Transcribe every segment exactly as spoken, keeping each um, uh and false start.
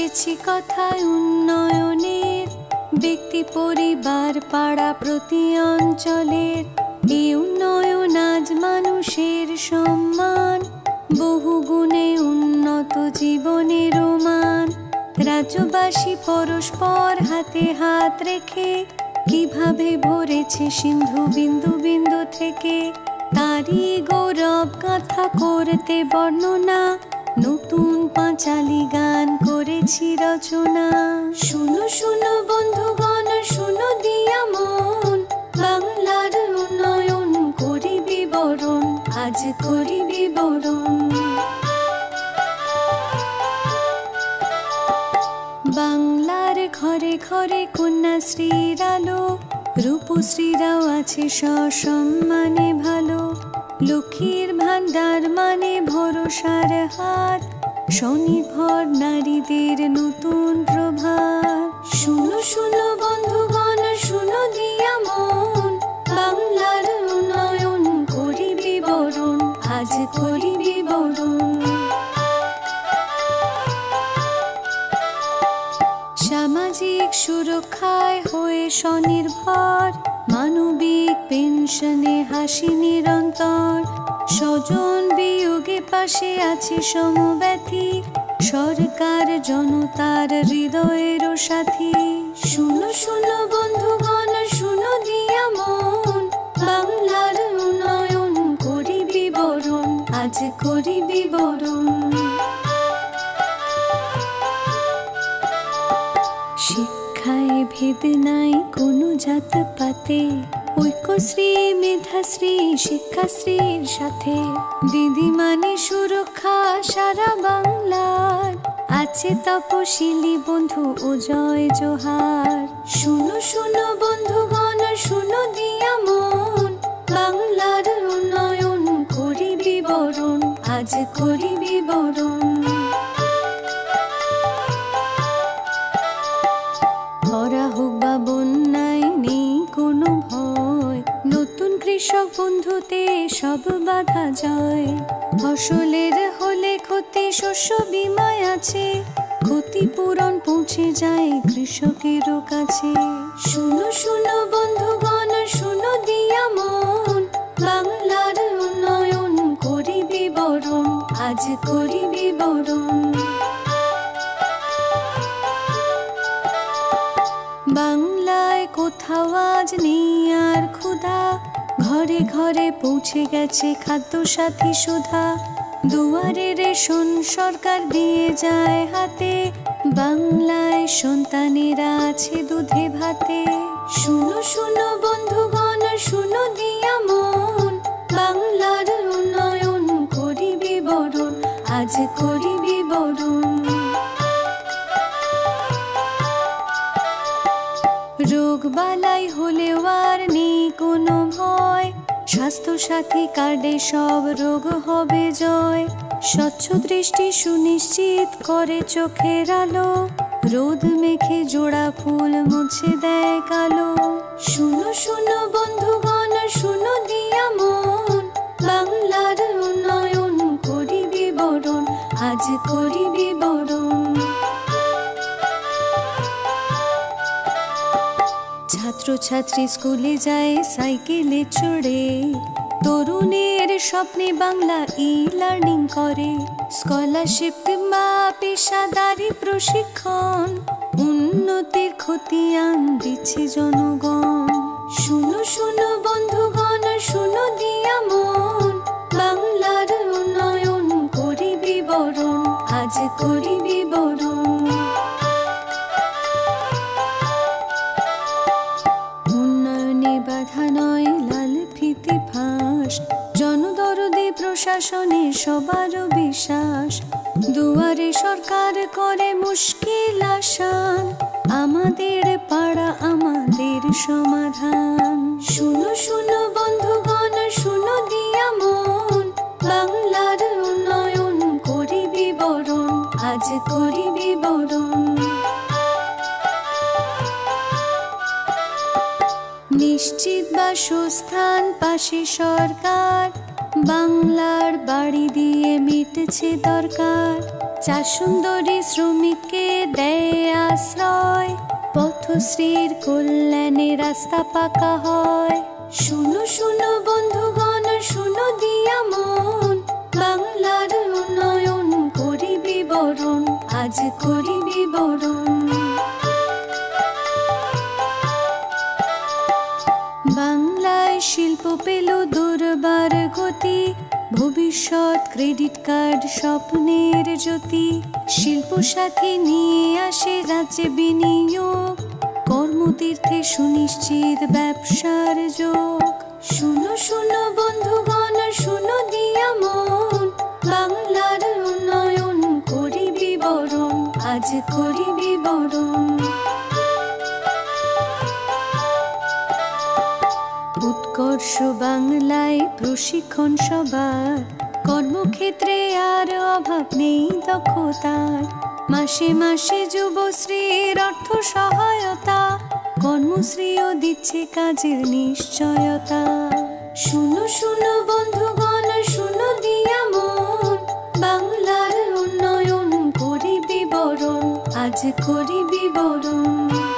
বলেছি কথায় উন্নয়নের, ব্যক্তি পরিবার পাড়া প্রতি অঞ্চলের এই উন্নয়ন আজ মানুষের সম্মান, বহু গুণে উন্নত জীবনের মান। রাজ্যবাসী পরস্পর হাতে হাত রেখে কিভাবে ভরেছে সিন্ধু বিন্দু বিন্দু থেকে, তারই গৌরব গাথা করতে বর্ণনা নতুন পাঁচালী গান করেছি রচনা। শুনো শুনো বন্ধুগণ, শুনো দিয়া মন, বাংলার উন্নয়ন করি বিবরণ, আজ করি বিবরণ। বাংলার ঘরে ঘরে কন্যাশ্রীর আলো, রূপশ্রীরাও আছে সসম্মানে ভালো। লক্ষ্মীর ভান্ডার মানে ভরসার হাত, স্বনির্ভর নারীদের নতুন প্রভাত। শুনো শুনো বন্ধুগণ, শুনো দিয়া মন, বাংলার উন্নয়ন করি বিবরণ, আজ করি বিবরণ। সামাজিক সুরক্ষায় হয়ে স্বনির্ভর, মানবিক পেনশনে হাসি নিরন্তর। স্বজন বিয়োগে পাশে আছে সমব্যথী, সরকার জনতার হৃদয়ের সাথী। শুনো শুনো বন্ধুগণ, শুনো দিয়া মন, বাংলার উন্নয়ন করি বিবরণ, আজ করি বিবরণ। শিক্ষায় ভেদ নাই কোনো জাত পাতে, ঐক্যশ্রী মেধাশ্রী শিক্ষাশ্রীর সাথে। দিদি মানে সুরক্ষা সারা বাংলার, আছে তপশিলি বন্ধু ও জয় জোহার। শুনো শুনো বন্ধুগণ, শুনো দিয়া মন, বাংলার উন্নয়ন করি বিবরণ, আজ করি বিবরণ। খরা হোক বা বন্যায় নেই কোনো ভয়, নতুন কৃষক বন্ধুতে সব বাধা জয়। ফসলের হলে ক্ষতি শস্য বীমায় আছে, ক্ষতিপূরণ পৌঁছে যায় কৃষকেরও কাছে। শুনো শুনো বন্ধুগণ, শুনো দিয়া মন, বাংলার উন্নয়ন করি বিবরণ, আজ করি বিবরণ। বাংলায় কোথাও আজ নেই আর ক্ষুধা, ঘরে ঘরে পৌঁছে গেছে খাদ্য সাথী সুধা। দুয়ারে রেশন সরকার দিয়ে যায় হাতে, বাংলায় সন্তানেরা আছে দুধে ভাতে। শুনো শুনো বন্ধুগণ, শুনো দিয়া মন, বাংলার উন্নয়ন করি বিবরণ, আজ করি বিবরণ। রোগ বালাই হলেও আর নেই কোনো ভয়, স্বাস্থ্য সাথী কার্ডে সব রোগ হবে জয়। স্বচ্ছ দৃষ্টি সুনিশ্চিত করে চোখের আলো, রোদ মেখে জোড়া ফুল মুছে দেয় কালো। শুনো শুনো বন্ধুগণ, শুনো দিয়া মন, বাংলার উন্নয়ন করি বিবরণ, আজ করি বিবরণ। ছাত্রছাত্রী স্কুলে যায় সাইকেলে চড়ে, তরুণের স্বপ্নে বাংলা ই লার্নিং করে। স্কলারশিপ কিংবা পেশাদারি প্রশিক্ষণ, উন্নতির খতিয়ান দিচ্ছে জনগণ। শুনো শুনো বন্ধুগণ, শুনো দিয়া মন, বাংলার উন্নয়ন করি বিবরণ, আজ করি বিবরণ। বাধা নয় লাল ফিতে ফাঁস, জনদরদে প্রশাসনে সবার বিশ্বাস। দুয়ারে সরকার করে মুশকিল আসান, আমাদের পাড়া আমাদের সমাধান। শুনো শুনো বন্ধুগণ, শুনো দিয়া মন, বাংলার উন্নয়ন করি বিবরণ, আজ করি বিবরণ। নিশ্চিত বাসস্থান পাশে সরকার, বাংলার বাড়ি দিয়ে মিটছে পড়েছে দরকার। চা সুন্দরী শ্রমিককে দেয় আশ্রয়, পথশ্রীর কল্যাণে রাস্তা পাকা হয়। শুনো শুনো বন্ধুগণ, শুনো দিয়া মন, বাংলার উন্নয়ন করি বিবরণ, আজ করি বিবরণ। বাংলায় শিল্প পেল দুর্বার গতি, ভবিষ্যৎ ক্রেডিট কার্ড স্বপ্নের জ্যোতি। শিল্প সাথী নিয়ে আসে রাজ্যে বিনিয়োগ, কর্মতীর্থে সুনিশ্চিত ব্যবসার যোগ। শুনো শুনো বন্ধুগণ, শুনো দিয়া মন, বাংলার উন্নয়ন করি বিবরণ, আজ করি বিবরণ। উৎকর্ষ বাংলায় প্রশিক্ষণ সবার, কর্মক্ষেত্রে আর অভাব নেই দক্ষতার। মাসে মাসে যুবশ্রীর অর্থ সহায়তা, কর্মশ্রীও দিচ্ছে কাজের নিশ্চয়তা। শুনো শুনো বন্ধুগণ, শুনো দিয়া মন, বাংলার উন্নয়ন করি বিবরণ, আজ করি বিবরণ।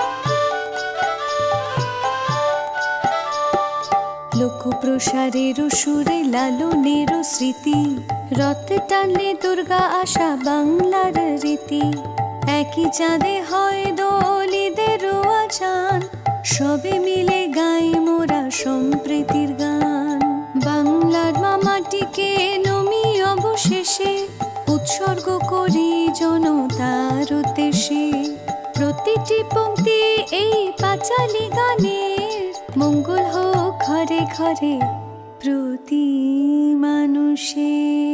লোক প্রসারের সুরে লালনের স্মৃতি, রথে টানলে দুর্গা আসা বাংলার রীতি। একই চাঁদে হয় দোলিদের আজান, সবে মিলে গাই মোরা সম্প্রীতির গান। বাংলার মামাটিকে নমি অবশেষে উৎসর্গ করি জনতার উদ্দেশ্যে। প্রতিটি পংক্তি এই পাঁচালী গানের, মঙ্গল হোক ঘরে ঘরে প্রতি মানুষের।